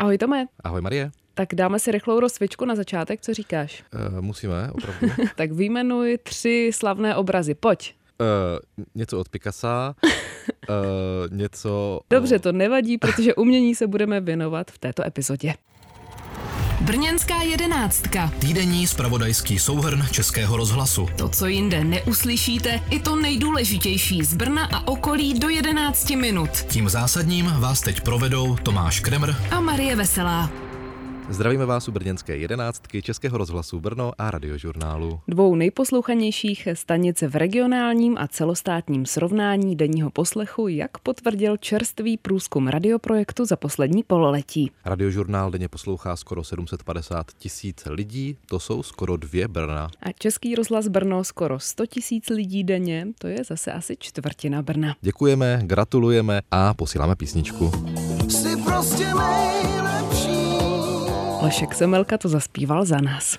Ahoj Tome. Ahoj Marie. Tak dáme si rychlou rozcvičku na začátek, co říkáš? Musíme, opravdu. Tak vyjmenuj 3 slavné obrazy, pojď. Něco od Picassa, něco... Dobře, to nevadí, protože umění se budeme věnovat v této epizodě. Brněnská 11. Týdenní zpravodajský souhrn Českého rozhlasu. To, co jinde neuslyšíte, i to nejdůležitější z Brna a okolí do 11 minut. Tím zásadním vás teď provedou Tomáš Kremr a Marie Veselá. Zdravíme vás u brněnské 11, Českého rozhlasu Brno a Radiožurnálu. 2 nejposlouchanějších stanic v regionálním a celostátním srovnání denního poslechu, jak potvrdil čerstvý průzkum radioprojektu za poslední pololetí. Radiožurnál denně poslouchá skoro 750 000 lidí, to jsou skoro 2 Brna. A Český rozhlas Brno skoro 100 000 lidí denně, to je zase asi čtvrtina Brna. Děkujeme, gratulujeme a posíláme písničku. Jsi prostě nejlepší. Lešek Semelka to zaspíval za nás.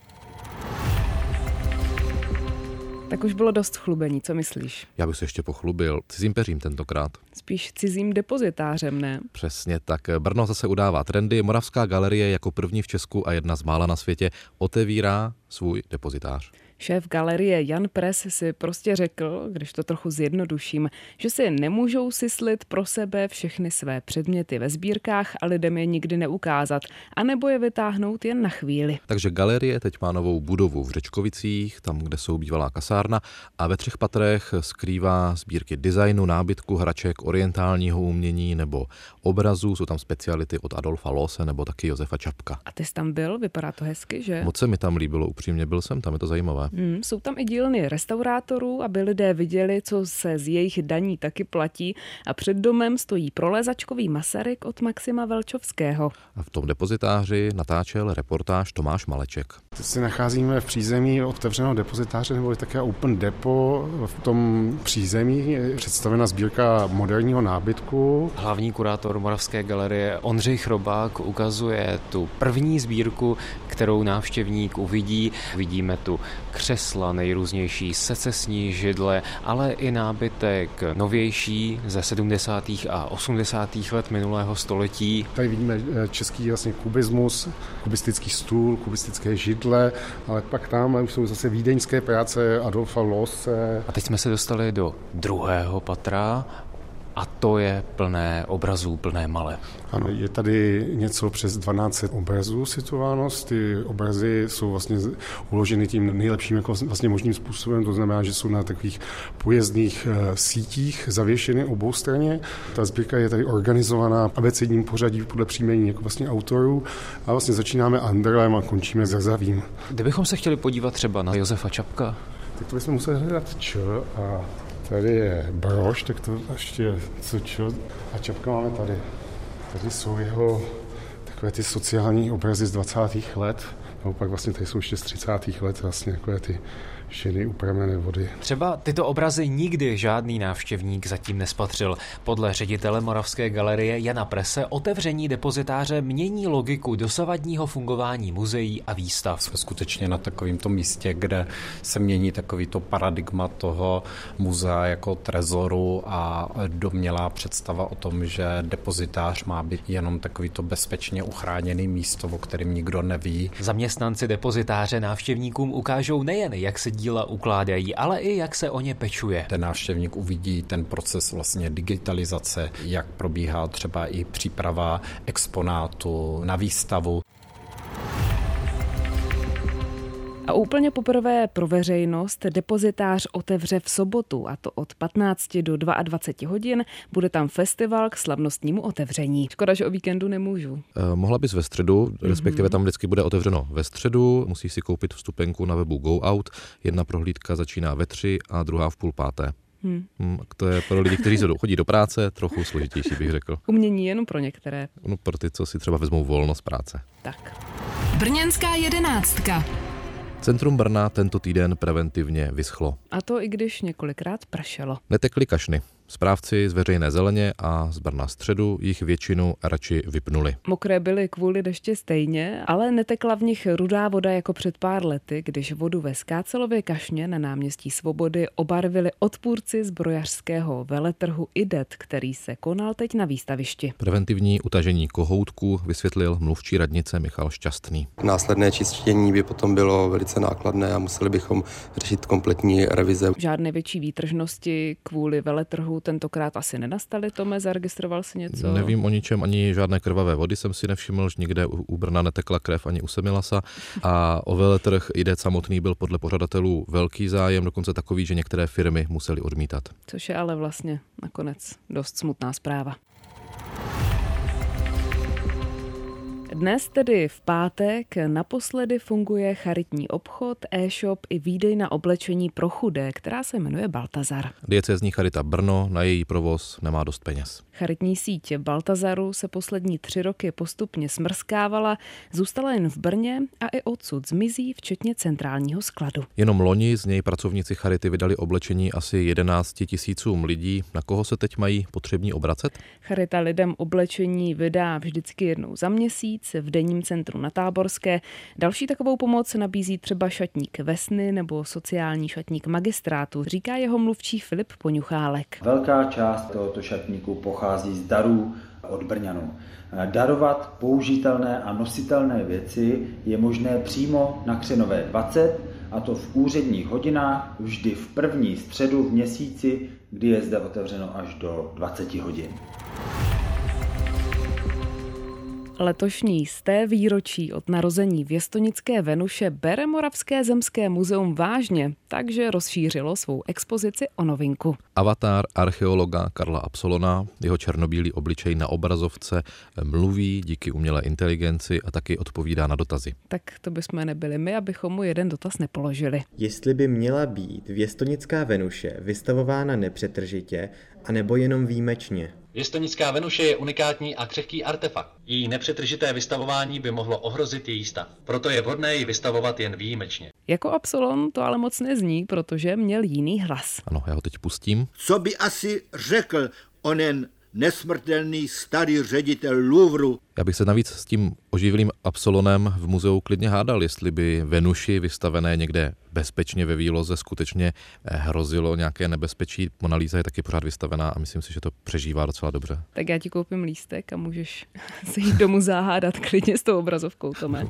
Tak už bylo dost chlubení, co myslíš? Já bych se ještě pochlubil cizím peřím tentokrát. Spíš cizím depozitářem, ne? Přesně tak. Brno zase udává trendy. Moravská galerie jako první v Česku a jedna z mála na světě otevírá svůj depozitář. Šéf galerie Jan Pres si prostě řekl, když to trochu zjednoduším, že si nemůžou syslit pro sebe všechny své předměty ve sbírkách a lidem je nikdy neukázat, anebo je vytáhnout jen na chvíli. Takže galerie teď má novou budovu v Řečkovicích, tam, kde jsou bývalá kasárna, a ve 3 patrech skrývá sbírky designu, nábytku, hraček, orientálního umění nebo obrazů. Jsou tam speciality od Adolfa Loose nebo taky Josefa Čapka. A ty jsi tam byl? Vypadá to hezky, že? Moc se mi tam líbilo, upřímně byl jsem tam, je to zajímavé. Jsou tam i dílny restaurátorů, aby lidé viděli, co se z jejich daní taky platí, a před domem stojí prolézačkový Masaryk od Maxima Velčovského. A v tom depozitáři natáčel reportáž Tomáš Maleček. Teď se nacházíme v přízemí otevřeného depozitáře, nebo také Open Depo. V tom přízemí je představena sbírka moderního nábytku. Hlavní kurátor Moravské galerie Ondřej Chrobák ukazuje tu první sbírku, kterou návštěvník uvidí. Vidíme tu křesla, nejrůznější secesní židle, ale i nábytek novější ze 70. a 80. let minulého století. Tady vidíme český kubismus, kubistický stůl, kubistické židle, ale pak tam už jsou zase vídeňské práce Adolfa Loose. A teď jsme se dostali do 2. patra. A to je plné obrazů, plné male. Ano, je tady něco přes 1200 obrazů situováno. Ty obrazy jsou vlastně uloženy tím nejlepším jako vlastně možným způsobem. To znamená, že jsou na takových pojezdných sítích zavěšeny oboustranně. Ta sbírka je tady organizovaná abecedním pořadí podle příjmení jako vlastně autorů. A vlastně začínáme Anderlem a končíme Zrzavým. Kdybychom se chtěli podívat třeba na Josefa Čapka, tak to bychom museli hledat a tady je Brož, tak to ještě co a Čapka máme tady. Tady jsou jeho takové ty sociální obrazy z 20. let, a pak vlastně tady jsou ještě z 30. let vlastně takové ty šedy upravené vody. Třeba tyto obrazy nikdy žádný návštěvník zatím nespatřil. Podle ředitele Moravské galerie Jana Prese otevření depozitáře mění logiku dosavadního fungování muzeí a výstav. Jsme skutečně na takovémto místě, kde se mění takovýto paradigma toho muzea jako trezoru a domnělá představa o tom, že depozitář má být jenom takovýto bezpečně uchráněný místo, o kterém nikdo neví. Zaměstnanci depozitáře návštěvníkům ukážou nejen, jak se díla ukládají, ale i jak se o ně pečuje. Ten návštěvník uvidí ten proces vlastně digitalizace, jak probíhá třeba i příprava exponátu na výstavu. A úplně poprvé pro veřejnost depozitář otevře v sobotu, a to od 15 do 22 hodin. Bude tam festival k slavnostnímu otevření. Škoda, že o víkendu nemůžu. Mohla bys ve středu, respektive tam vždycky bude otevřeno ve středu. Musíš si koupit vstupenku na webu Go Out. Jedna prohlídka začíná ve 3 a druhá v 4:30. To je pro lidi, kteří chodí do práce, trochu složitější, bych řekl. Umění jenom pro některé. No, pro ty, co si třeba vezmou volno z práce. Tak. Brněnská 11. Centrum Brna tento týden preventivně vyschlo. A to i když několikrát pršelo. Netekly kašny. Správci z Veřejné zeleně a z Brna středu jich většinu radši vypnuli. Mokré byly kvůli dešti stejně, ale netekla v nich rudá voda jako před pár lety, když vodu ve Skácelově kašně na náměstí Svobody obarvili odpůrci zbrojařského veletrhu IDET, který se konal teď na výstavišti. Preventivní utažení kohoutku vysvětlil mluvčí radnice Michal Šťastný. Následné čištění by potom bylo velice nákladné a museli bychom řešit kompletní revize. Žádné větší výtržnosti kvůli veletrhu tentokrát asi nenastaly. Tome, zaregistroval si něco? Nevím o ničem, ani žádné krvavé vody jsem si nevšiml, že nikde u Brna netekla krev ani u Semilasa a o veletrh IDET samotný byl podle pořadatelů velký zájem, dokonce takový, že některé firmy musely odmítat. Což je ale vlastně nakonec dost smutná zpráva. Dnes tedy v pátek naposledy funguje charitní obchod, e-shop i výdejna oblečení pro chudé, která se jmenuje Baltazar. Diecézní charita Brno na její provoz nemá dost peněz. Charitní síť Baltazaru se poslední 3 roky postupně smrskávala, zůstala jen v Brně a i odsud zmizí, včetně centrálního skladu. Jenom loni z něj pracovníci charity vydali oblečení asi 11 000 lidí. Na koho se teď mají potřební obracet? Charita lidem oblečení vydá vždycky jednou za měsíc v denním centru na Táborské. Další takovou pomoc nabízí třeba šatník Vesny nebo sociální šatník Magistrátu, říká jeho mluvčí Filip Poňuchálek. Velká část tohoto šatníku pochází z darů od Brňanů. Darovat použitelné a nositelné věci je možné přímo na Křenové 20, a to v úředních hodinách vždy v první středu v měsíci, kdy je zde otevřeno až do 20 hodin. Letošní 100. výročí od narození věstonické Venuše bere Moravské zemské muzeum vážně, takže rozšířilo svou expozici o novinku. Avatar archeologa Karla Absolona, jeho černobílý obličej na obrazovce mluví díky umělé inteligenci a taky odpovídá na dotazy. Tak to bychom nebyli my, abychom mu jeden dotaz nepoložili. Jestli by měla být věstonická Venuše vystavována nepřetržitě, anebo jenom výjimečně? Věstonická Venuše je unikátní a křehký artefakt. Její nepřetržité vystavování by mohlo ohrozit její stav. Proto je vhodné ji vystavovat jen výjimečně. Jako Absolon to ale moc nezní, protože měl jiný hlas. Ano, já ho teď pustím. Co by asi řekl onen nesmrtelný starý ředitel Louvru? Já bych se navíc s tím oživlým Absolonem v muzeu klidně hádal, jestli by Venuši vystavené někde bezpečně ve výloze skutečně hrozilo nějaké nebezpečí. Mona Lisa je taky pořád vystavená a myslím si, že to přežívá docela dobře. Tak já ti koupím lístek a můžeš se jít domů zahádat klidně s tou obrazovkou, Tome.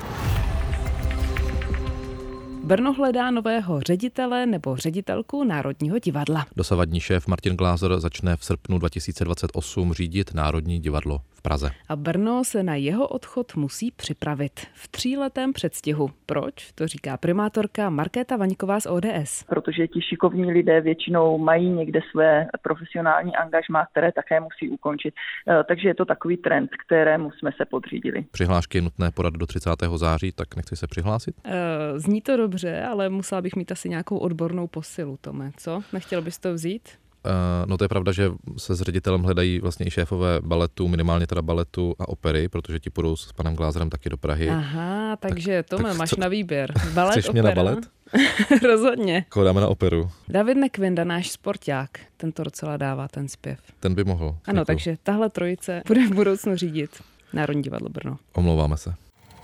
Brno hledá nového ředitele nebo ředitelku Národního divadla. Dosavadní šéf Martin Glázer začne v srpnu 2028 řídit Národní divadlo v Praze. A Brno se na jeho odchod musí připravit v 3letém předstihu. Proč? To říká primátorka Markéta Vaňková z ODS. Protože ti šikovní lidé většinou mají někde své profesionální angažmá, které také musí ukončit. Takže je to takový trend, kterému jsme se podřídili. Přihlášky je nutné podat do 30. září, tak nechci se přihlásit? Zní to dobře, ale musela bych mít asi nějakou odbornou posilu, Tome, co? Nechtěl bys to vzít? No to je pravda, že se s ředitelem hledají vlastně i šéfové baletu, minimálně teda baletu a opery, protože ti půjdou s panem Glázerem taky do Prahy. Aha, takže Tome, máš na výběr. Balet, chceš mě na balet? Rozhodně. Koho dáme na operu? David Nekvinda, náš sporták, ten to docela dává, ten zpěv. Ten by mohl. Ano, děkuji. Takže tahle trojice bude v budoucnu řídit Národní divadlo Brno. Omlouváme se.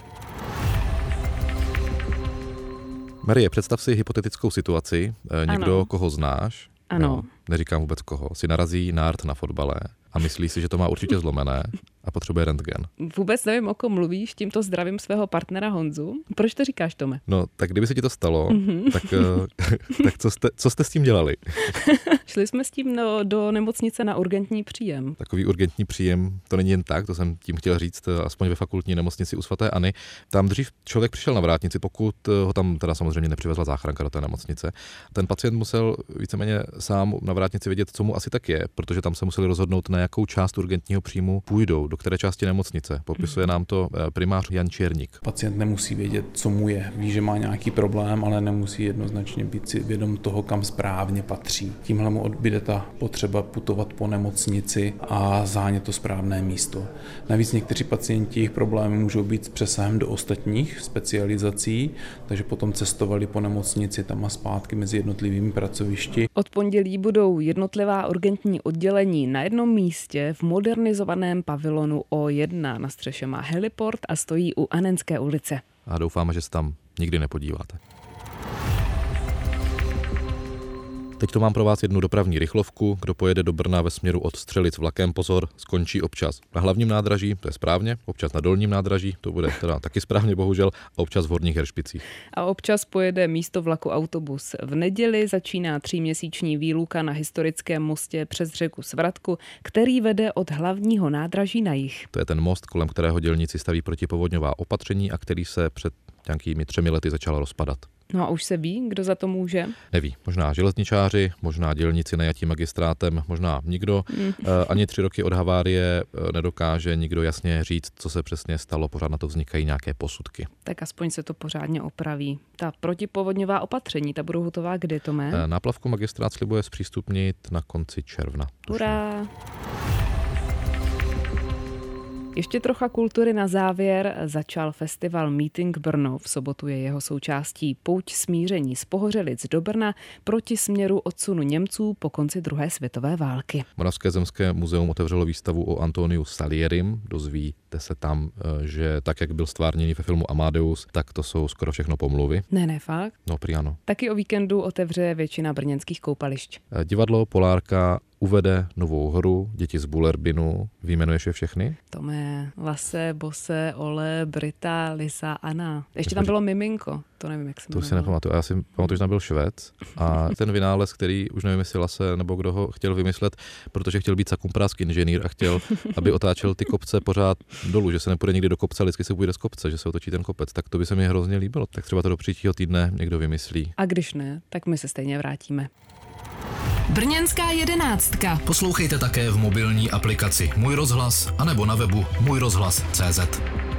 Marie, představ si hypotetickou situaci. Někdo, ano. Koho znáš, ano. No, neříkám vůbec koho, si narazí nárt na fotbale a myslí si, že to má určitě zlomené a potřebuje rentgen. Vůbec nevím, o kom mluvíš, tímto zdravím svého partnera Honzu. Proč to říkáš, Tome? No, tak kdyby se ti to stalo, tak co jste s tím dělali? Šli jsme s tím do nemocnice na urgentní příjem. Takový urgentní příjem, to není jen tak, to jsem tím chtěl říct, aspoň ve fakultní nemocnici u svaté Anny. Tam dřív člověk přišel na vrátnici, pokud ho tam teda samozřejmě nepřivezla záchranka do té nemocnice. Ten pacient musel víceméně sám na vrátnici vědět, co mu asi tak je, protože tam se museli rozhodnout, na jakou část urgentního příjmu půjdou. do které části nemocnice. Popisuje nám to primář Jan Černík. Pacient nemusí vědět, co mu je. Ví, že má nějaký problém, ale nemusí jednoznačně být si vědom toho, kam správně patří. Tímhle mu odbyde ta potřeba putovat po nemocnici a zánět to správné místo. Navíc někteří pacienti, jejich problémy můžou být s přesahem do ostatních specializací, takže potom cestovali po nemocnici tam a zpátky mezi jednotlivými pracovišti. Od pondělí budou jednotlivá urgentní oddělení na jednom místě v modernizovaném pavilonu O1. Na střeše má heliport a stojí u Anenské ulice. A doufáme, že se tam nikdy nepodíváte. Teď to mám pro vás jednu dopravní rychlovku. Kdo pojede do Brna ve směru od Střelic vlakem, pozor, skončí občas na hlavním nádraží, to je správně, občas na dolním nádraží, to bude teda taky správně bohužel, a občas v Horních Hršpicích. A občas pojede místo vlaku autobus. V neděli začíná 3měsíční výluka na historickém mostě přes řeku Svratku, který vede od hlavního nádraží na jih. To je ten most, kolem kterého dělníci staví protipovodňová opatření a který se před nějakými 3 lety začal rozpadat. No a už se ví, kdo za to může? Neví. Možná železničáři, možná dělníci najatí magistrátem, možná nikdo. Ani 3 roky od havárie nedokáže nikdo jasně říct, co se přesně stalo. Pořád na to vznikají nějaké posudky. Tak aspoň se to pořádně opraví. Ta protipovodňová opatření, ta budou hotová kdy, Tome? Náplavku magistrát slibuje zpřístupnit na konci června. Hurá! Ještě trocha kultury na závěr. Začal festival Meeting Brno. V sobotu je jeho součástí pouť smíření z Pohořelic do Brna proti směru odsunu Němců po konci druhé světové války. Moravské zemské muzeum otevřelo výstavu o Antoniu Salierim. Dozvíte se tam, že tak, jak byl stvárněný ve filmu Amadeus, tak to jsou skoro všechno pomluvy. Ne, fakt? No, prý ano. Taky o víkendu otevře většina brněnských koupališť. Divadlo Polárka uvede novou hru Děti z Bullerbinu. Vyjmenuješ je všechny? Tome, Lase, Bose, Ole, Brita, Lisa, Anna. Ještě tam bylo Miminko, to nevím, jak se jmenovalo. To si nepamatuju. Já si pamatuju, že tam byl Švec a ten vynález, který už nevím, jestli Lase nebo kdo ho chtěl vymyslet, protože chtěl být sakumpráský inženýr a chtěl, aby otáčel ty kopce pořád dolů, že se nepůjde nikdy do kopce, ale vždycky se půjde z kopce, že se otočí ten kopec. Tak to by se mi hrozně líbilo. Tak třeba to do příštího týdne někdo vymyslí. A když ne, tak my se stejně vrátíme. Brněnská 11. Poslouchejte také v mobilní aplikaci Můj rozhlas anebo na webu můjrozhlas.cz.